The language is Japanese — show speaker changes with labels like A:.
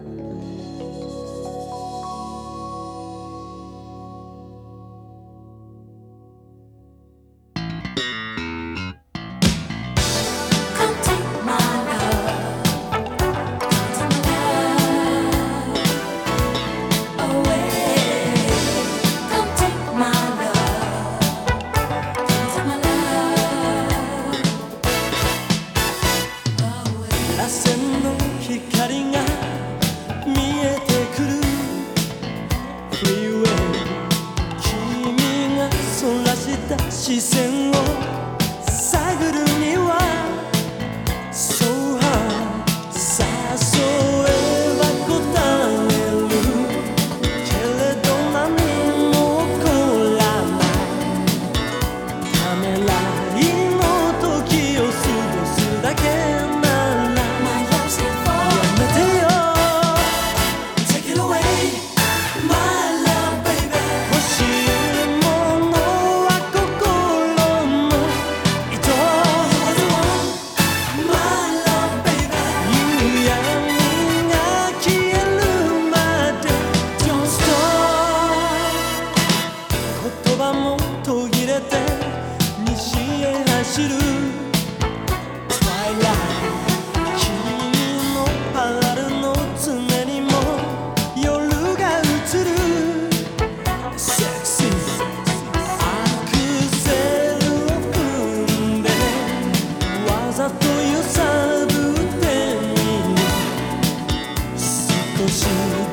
A: 光が見えてくるフリーウェイ、君がそらした視線を探るには So hard 誘えば答えるけれど何も起こらないためらいの時を過ごすだけ途切れて西へ走る Twilight 君のパールの爪にも夜が映る Sexy アクセルを踏んでわざと揺さぶってみる少し